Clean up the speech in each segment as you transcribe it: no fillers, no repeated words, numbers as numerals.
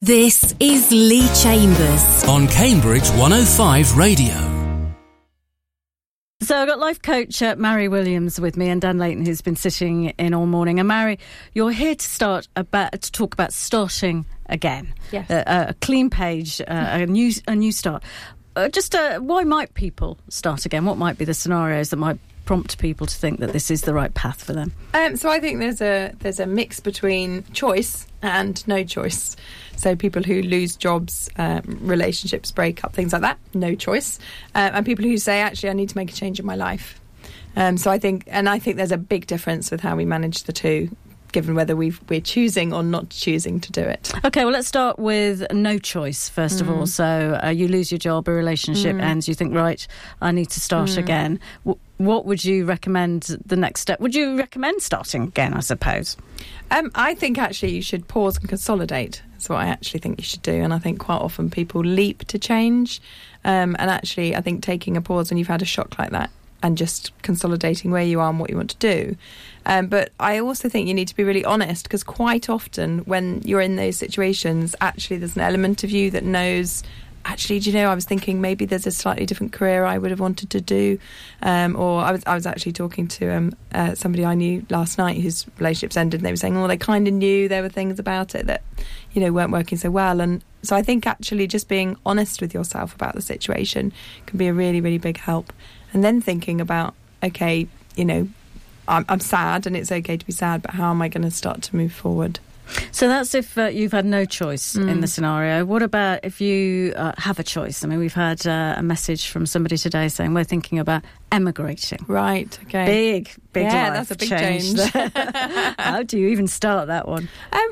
This is Lee Chambers on Cambridge 105 Radio. So I've got life coach Mary Williams with me and Dan Layton, who's been sitting in all morning. And Mary, you're here to talk about starting again. Yes. A clean page, a new start. Why might people start again? What might be the scenarios that might prompt people to think that this is the right path for them? So I think there's a mix between choice and no choice. So people who lose jobs, relationships break up, things like that, no choice. And people who say, actually, I need to make a change in my life. So I think there's a big difference with how we manage the two, given whether we're choosing or not choosing to do it. OK, well, let's start with no choice, first of all. So you lose your job, a relationship ends, you think, right, I need to start again. What would you recommend the next step? Would you recommend starting again, I suppose? I think actually you should pause and consolidate. That's what I actually think you should do. And I think quite often people leap to change. And actually, I think taking a pause when you've had a shock like that and just consolidating where you are and what you want to do. But I also think you need to be really honest, because quite often when you're in those situations, actually there's an element of you that knows, actually, do you know, I was thinking maybe there's a slightly different career I would have wanted to do. Or I was actually talking to somebody I knew last night whose relationships ended, and they were saying, they kind of knew there were things about it that, weren't working so well. And so I think actually just being honest with yourself about the situation can be a really, really big help. And then thinking about, okay, I'm sad and it's okay to be sad, but how am I going to start to move forward? So that's if you've had no choice in the scenario. What about if you have a choice? I mean, we've had a message from somebody today saying we're thinking about emigrating. Right, okay. Big yeah, life that's a big change. How do you even start that one?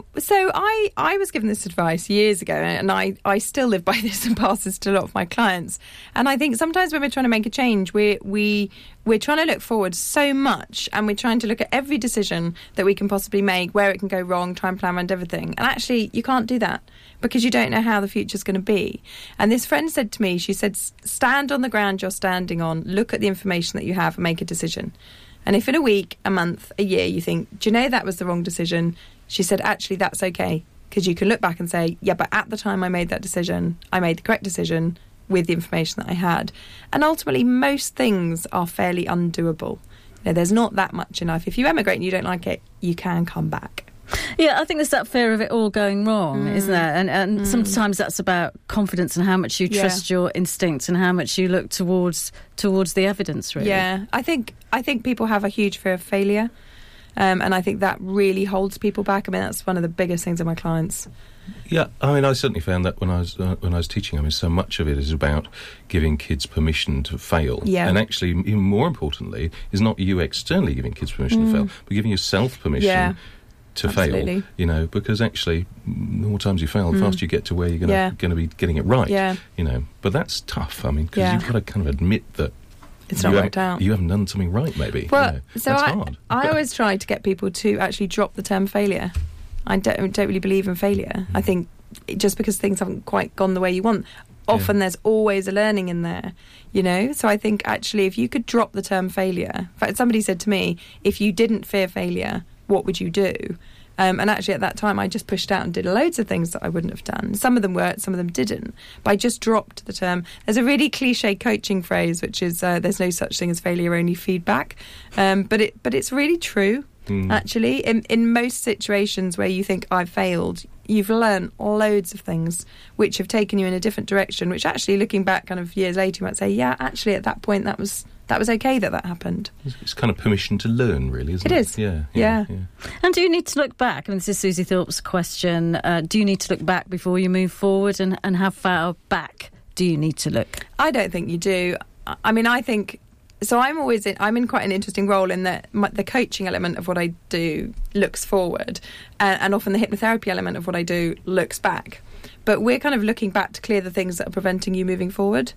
So I was given this advice years ago, and I still live by this and pass this to a lot of my clients. And I think sometimes when we're trying to make a change, we're trying to look forward so much, and we're trying to look at every decision that we can possibly make, where it can go wrong, try and plan around everything. And actually, you can't do that because you don't know how the future's going to be. And this friend said to me, she said, stand on the ground you're standing on, look at the information that you have and make a decision. And if in a week, a month, a year, you think, do you know that was the wrong decision? She said, actually, that's okay, because you can look back and say, yeah, but at the time I made that decision, I made the correct decision with the information that I had. And ultimately, most things are fairly undoable. There's not that much in life. If you emigrate and you don't like it, you can come back. Yeah, I think there's that fear of it all going wrong, isn't there? And sometimes that's about confidence and how much you trust your instincts and how much you look towards the evidence, really. Yeah, I think people have a huge fear of failure, and I think that really holds people back. I mean, that's one of the biggest things of my clients. Yeah, I mean, I certainly found that when I was teaching. I mean, so much of it is about giving kids permission to fail. Yeah. And actually, even more importantly, is not you externally giving kids permission to fail, but giving yourself permission to Absolutely. fail, because actually the more times you fail, the faster you get to where you're going to be getting it right, but that's tough. I mean, because you've got to kind of admit that it's not worked out. You haven't done something right, maybe. Well, so that's hard. I always try to get people to actually drop the term failure. I don't really believe in failure. I think just because things haven't quite gone the way you want, often there's always a learning in there, So I think actually if you could drop the term failure, in fact, somebody said to me, if you didn't fear failure, what would you do? And actually at that time I just pushed out and did loads of things that I wouldn't have done. Some of them worked, some of them didn't. But I just dropped the term. There's a really cliche coaching phrase, which is there's no such thing as failure, only feedback. But it's really true, actually. In most situations where you think I've failed, you've learned loads of things which have taken you in a different direction, which actually looking back kind of years later you might say, yeah, actually at that point that was okay that happened. It's kind of permission to learn, really, isn't it? It is. Yeah. And do you need to look back? I mean, this is Susie Thorpe's question. Do you need to look back before you move forward? And how far back do you need to look? I don't think you do. I mean, I think... So I'm in quite an interesting role in that the coaching element of what I do looks forward, and often the hypnotherapy element of what I do looks back. But we're kind of looking back to clear the things that are preventing you moving forward.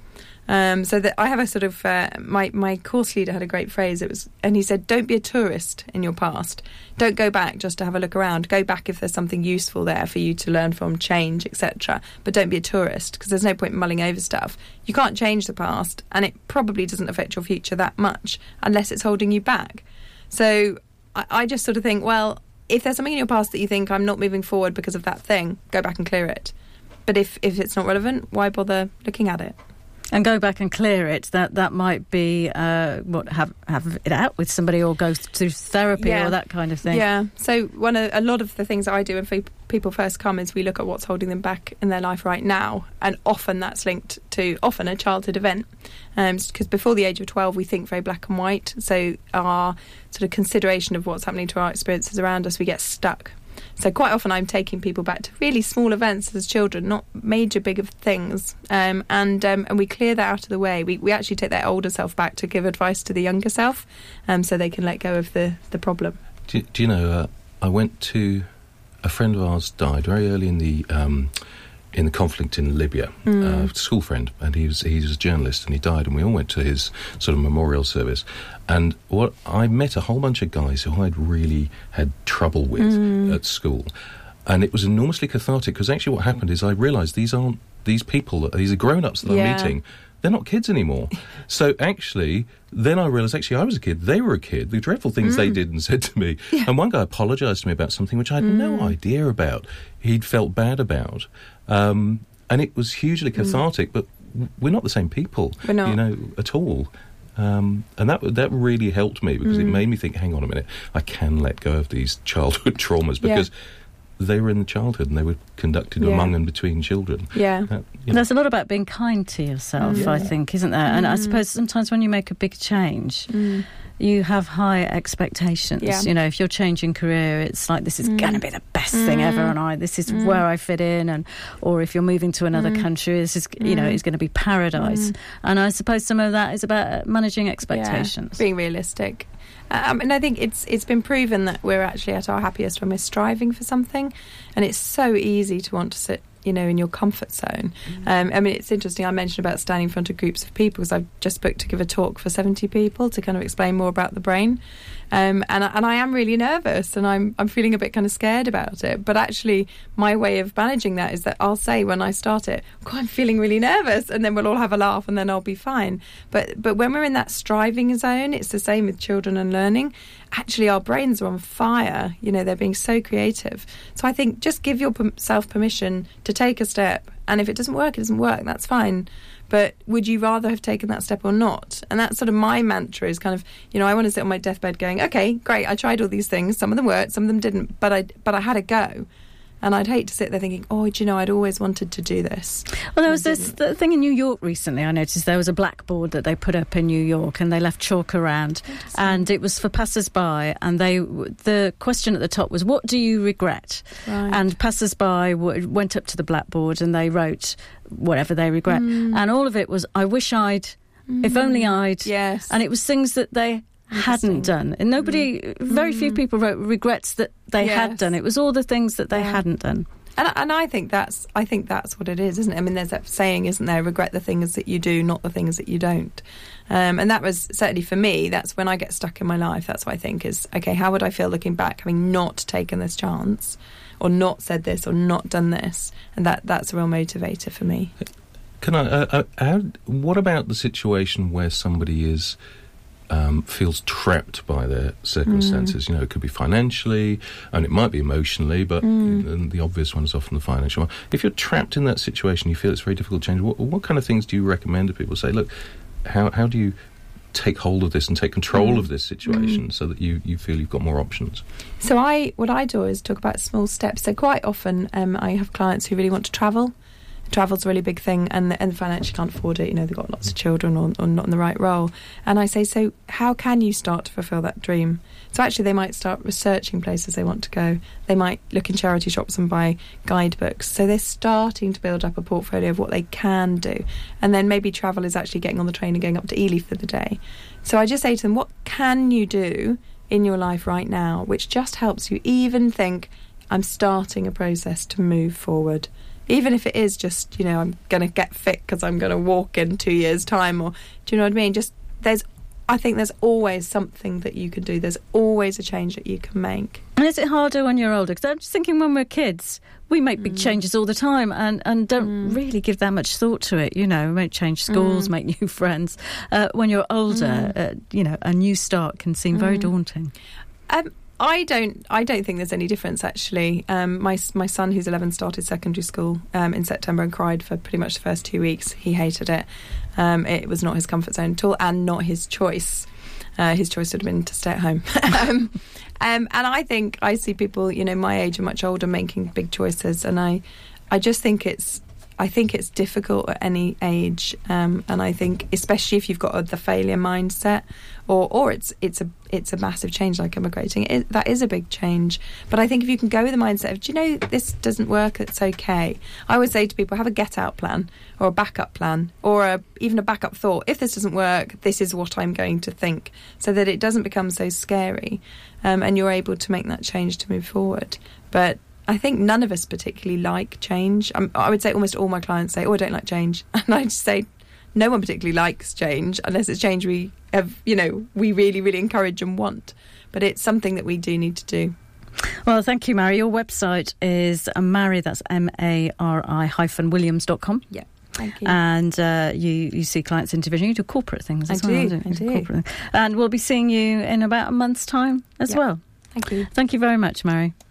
So that I have a sort of my course leader had a great phrase. And he said, "Don't be a tourist in your past. Don't go back just to have a look around. Go back if there's something useful there for you to learn from, change, etc. But don't be a tourist, because there's no point in mulling over stuff. You can't change the past, and it probably doesn't affect your future that much unless it's holding you back. So I just sort of think, well, if there's something in your past that you think I'm not moving forward because of that thing, go back and clear it. But if it's not relevant, why bother looking at it? And go back and clear it. That might be have it out with somebody, or go through therapy or that kind of thing. Yeah. So a lot of the things that I do when people first come is we look at what's holding them back in their life right now, and often that's linked to a childhood event. Because before the age of 12, we think very black and white. So our sort of consideration of what's happening to our experiences around us, we get stuck. So quite often I'm taking people back to really small events as children, not major big things, and we clear that out of the way. We actually take their older self back to give advice to the younger self, so they can let go of the problem. Do you know, I went to... A friend of ours died very early in the conflict in Libya, a school friend, and he was a journalist, and he died, and we all went to his sort of memorial service. And I met a whole bunch of guys who I'd really had trouble with at school, and it was enormously cathartic, because actually what happened is I realised these are grown-ups that I'm meeting. They're not kids anymore. So actually, then I realised, I was a kid, they were a kid, the dreadful things they did and said to me. Yeah. And one guy apologised to me about something which I had no idea about. He'd felt bad about. And it was hugely cathartic, but we're not the same people, we're not. At all. And that really helped me, because it made me think, hang on a minute, I can let go of these childhood traumas, because... they were in the childhood and they were conducted among and between children. Yeah. There's a lot about being kind to yourself, I think, isn't there? And I suppose sometimes when you make a big change, you have high expectations. Yeah. If you're changing career, it's like, this is going to be the best thing ever, and this is where I fit in, or if you're moving to another country, this is, it's going to be paradise. And I suppose some of that is about managing expectations. Being realistic. And I think it's been proven that we're actually at our happiest when we're striving for something, and it's so easy to want to sit, in your comfort zone. It's interesting, I mentioned about standing in front of groups of people, because I've just booked to give a talk for 70 people to kind of explain more about the brain. And I am really nervous, and I'm feeling a bit kind of scared about it. But actually, my way of managing that is that I'll say when I start it, I'm feeling really nervous, and then we'll all have a laugh, and then I'll be fine. But when we're in that striving zone, it's the same with children and learning. Actually, our brains are on fire. They're being so creative. So I think just give yourself permission to take a step. And if it doesn't work, it doesn't work. That's fine. But would you rather have taken that step or not? And that's sort of my mantra, is kind of, I want to sit on my deathbed going, okay, great, I tried all these things. Some of them worked, some of them didn't. But I had a go. And I'd hate to sit there thinking, I'd always wanted to do this. Well, there was this thing in New York recently. I noticed there was a blackboard that they put up in New York, and they left chalk around, and it was for passers-by, and the question at the top was, what do you regret? Right. And passers-by went up to the blackboard, and they wrote whatever they regret. And all of it was, I wish I'd, if only I'd. Yes. And it was things that they hadn't done, and very few people wrote regrets that they had done. It was all the things that they hadn't done. And I think that's what it is, isn't it? I mean, there's that saying, isn't there? Regret the things that you do, not the things that you don't. And that was certainly for me. That's when I get stuck in my life. That's what I think is, okay, how would I feel looking back, having not taken this chance, or not said this, or not done this? And that's a real motivator for me. Can I? What about the situation where somebody feels trapped by their circumstances? It could be financially, and it might be emotionally, but the obvious one is often the financial one. If you're trapped in that situation, you feel it's very difficult to change. What kind of things do you recommend to people? Say, look, how do you take hold of this and take control of this situation so that you feel you've got more options? So what I do is talk about small steps. So quite often I have clients who really want to travel. Travel's a really big thing, and financially can't afford it. They've got lots of children or not in the right role. And I say, so how can you start to fulfil that dream? So actually they might start researching places they want to go. They might look in charity shops and buy guidebooks. So they're starting to build up a portfolio of what they can do. And then maybe travel is actually getting on the train and going up to Ely for the day. So I just say to them, what can you do in your life right now which just helps you even think, I'm starting a process to move forward? Even if it is just, I'm going to get fit because I'm going to walk in 2 years' time, or do you know what I mean? I think there's always something that you can do. There's always a change that you can make. And is it harder when you're older? Because I'm just thinking, when we're kids, we make big changes all the time and don't really give that much thought to it. We might change schools, make new friends. When you're older, a new start can seem very daunting. I don't think there's any difference, actually. My son, who's 11, started secondary school in September and cried for pretty much the first 2 weeks. He hated it. It was not his comfort zone at all, and not his choice. His choice would have been to stay at home. And I think I see people, my age and much older, making big choices, and I just think it's difficult at any age, and I think especially if you've got the failure mindset, or it's a massive change like emigrating. That is a big change. But I think if you can go with the mindset of, do you know, this doesn't work, it's okay. I would say to people, have a get out plan or a backup plan, or even a backup thought. If this doesn't work, this is what I'm going to think, so that it doesn't become so scary, and you're able to make that change to move forward. But I think none of us particularly like change. I would say almost all my clients say, I don't like change. And I just say, no one particularly likes change unless it's change we have, we really, really encourage and want. But it's something that we do need to do. Well, thank you, Mary. Your website is Mary, that's MARI-Williams.com. Yeah. Thank you. And you see clients individually. You do corporate things as well. I do. And we'll be seeing you in about a month's time as well. Thank you. Thank you very much, Mary.